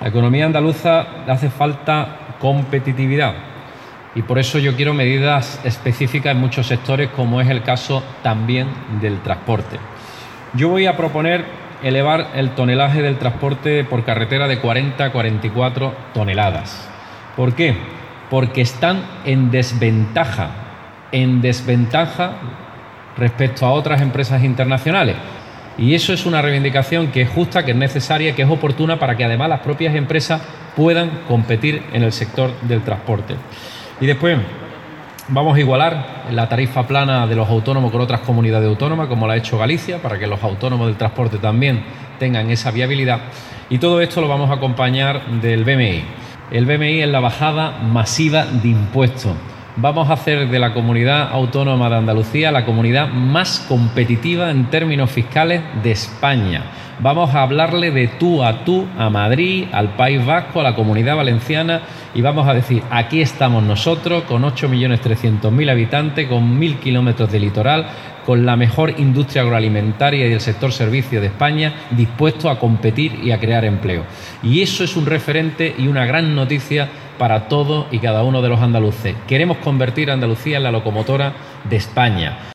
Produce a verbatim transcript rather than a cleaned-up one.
la economía andaluza le hace falta competitividad y por eso yo quiero medidas específicas en muchos sectores, como es el caso también del transporte. Yo voy a proponer elevar el tonelaje del transporte por carretera de cuarenta a cuarenta y cuatro toneladas. ¿Por qué? Porque están en desventaja, en desventaja respecto a otras empresas internacionales. Y eso es una reivindicación que es justa, que es necesaria, que es oportuna para que además las propias empresas puedan competir en el sector del transporte. Y después vamos a igualar la tarifa plana de los autónomos con otras comunidades autónomas, como lo ha hecho Galicia, para que los autónomos del transporte también tengan esa viabilidad. Y todo esto lo vamos a acompañar del B M I. El B M I es la bajada masiva de impuestos. Vamos a hacer de la comunidad autónoma de Andalucía la comunidad más competitiva en términos fiscales de España. Vamos a hablarle de tú a tú a Madrid, al País Vasco, a la Comunidad Valenciana y vamos a decir, aquí estamos nosotros con ocho millones trescientos mil habitantes, con mil kilómetros de litoral, con la mejor industria agroalimentaria y del sector servicio de España, dispuestos a competir y a crear empleo. Y eso es un referente y una gran noticia para todos y cada uno de los andaluces. Queremos convertir a Andalucía en la locomotora de España.